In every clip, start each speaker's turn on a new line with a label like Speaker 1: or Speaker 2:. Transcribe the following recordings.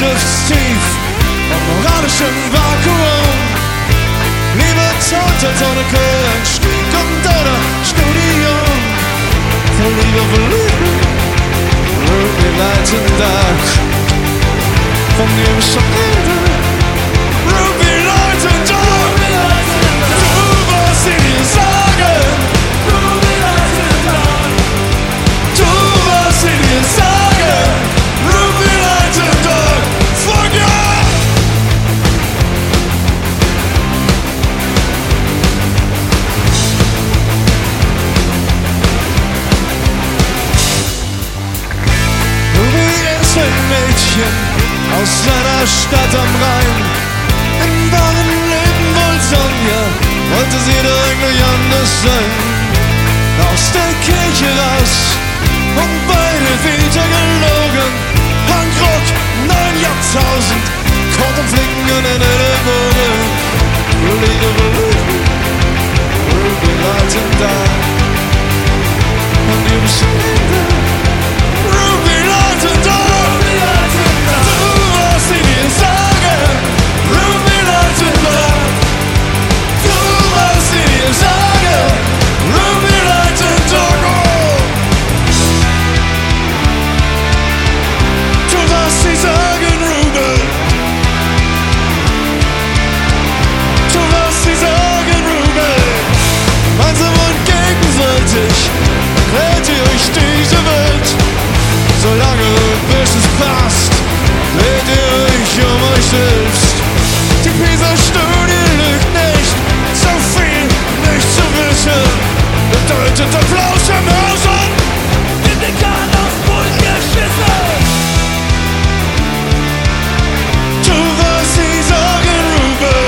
Speaker 1: Unterschriftstief am moralischen Vakuum. Liebe tot als ohne Einstieg und oder Studium. Von Liebe verlieben, Ruby Light and Dark. Von dem schon Ende, Ruby Light and Dark. Du wirst sie dir sagen, Ruby Light and Dark. Du wirst sie dir sagen, Ruby Light and Dark. Forget! Ruby ist ein Mädchen aus seiner Stadt am Rhein. Im wahren Leben wohl Sonja, wollte sie doch eigentlich anders sein. Aus der Kirche raus und beide wieder gelogen. Punkrock, 9 Jahrtausend, Konterflicken in den Ellenbogen. Ruby Light and Dark. Und im Ende Ruby Light and Dark. Du wirst sie dir sagen, Ruby Light and Dark. Du wirst sie dir sagen, Ruby Light and Dark. Du wirst sie sagen, Ruby. Du wirst sie sagen, Ruby. Gemeinsam und gegenseitig quält ihr euch diese Welt. Solange bis es passt, dreht ihr euch um euch selbst. Die PISA-Studie lügt nicht, so viel nicht zu wissen. Bedeutet Applaus im Hausen, in den Kahn aufs Pult geschissen. Du wirst sie sagen, Ruby.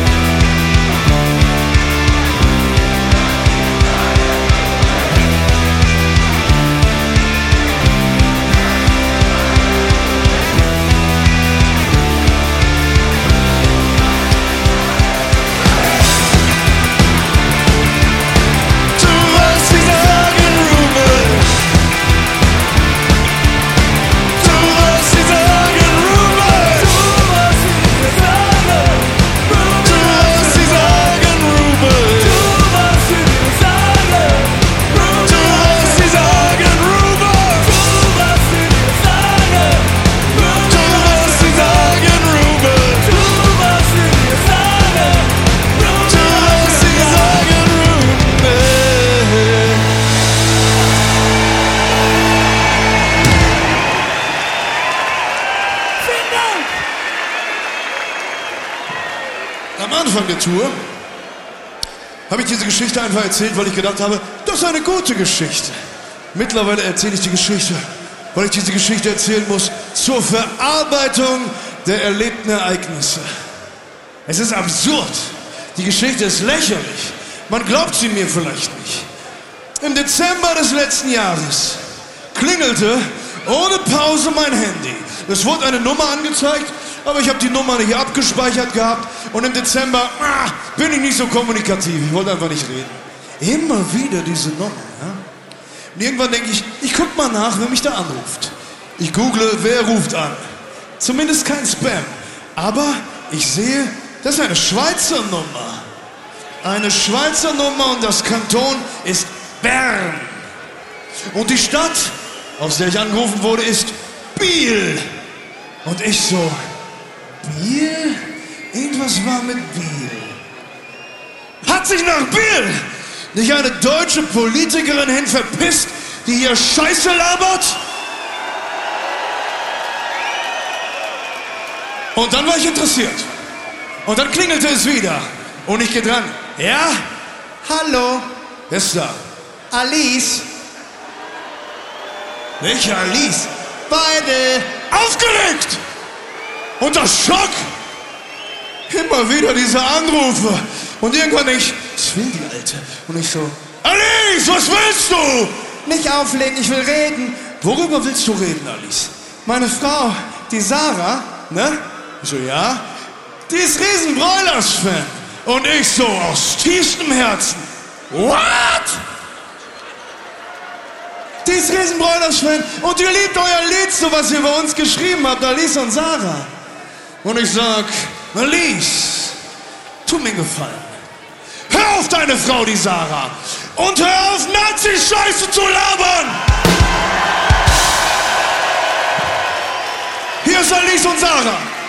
Speaker 1: Am Anfang der Tour habe ich diese Geschichte einfach erzählt, weil ich gedacht habe, das ist eine gute Geschichte. Mittlerweile erzähle ich die Geschichte, weil ich diese Geschichte erzählen muss zur Verarbeitung der erlebten Ereignisse. Es ist absurd. Die Geschichte ist lächerlich. Man glaubt sie mir vielleicht nicht. Im Dezember des letzten Jahres klingelte ohne Pause mein Handy. Es wurde eine Nummer angezeigt, aber ich habe die Nummer nicht abgespeichert gehabt. Und im Dezember bin ich nicht so kommunikativ. Ich wollte einfach nicht reden. Immer wieder diese Nummer. Ja? Und irgendwann denke ich, ich guck mal nach, wer mich da anruft. Ich google, wer ruft an. Zumindest kein Spam. Aber ich sehe, das ist eine Schweizer Nummer. Eine Schweizer Nummer und das Kanton ist Bern. Und die Stadt, aus der ich angerufen wurde, ist Biel. Und ich so, Biel? Irgendwas war mit Biel. Hat sich nach Biel nicht eine deutsche Politikerin hin verpisst, die hier Scheiße labert? Und dann war ich interessiert. Und dann klingelte es wieder. Und ich gehe dran. Ja? Hallo? Wer ist da? Alice. Welche Alice? Beide. Aufgelegt! Unter Schock! Immer wieder diese Anrufe. Und irgendwann ich, was will die Alte? Und ich so, Alice, was willst du? Nicht auflegen, ich will reden. Worüber willst du reden, Alice? Meine Frau, die Sarah, ne? Ich so, ja? Die ist riesen Broilers-Fan. Und ich so, aus tiefstem Herzen, what? Die ist Riesenbräunersfan und ihr liebt euer Lied, so was ihr bei uns geschrieben habt, Alice und Sarah. Und ich sag, Alice, tu mir einen Gefallen. Hör auf deine Frau, die Sarah. Und hör auf, Nazi-Scheiße zu labern. Hier ist Alice und Sarah.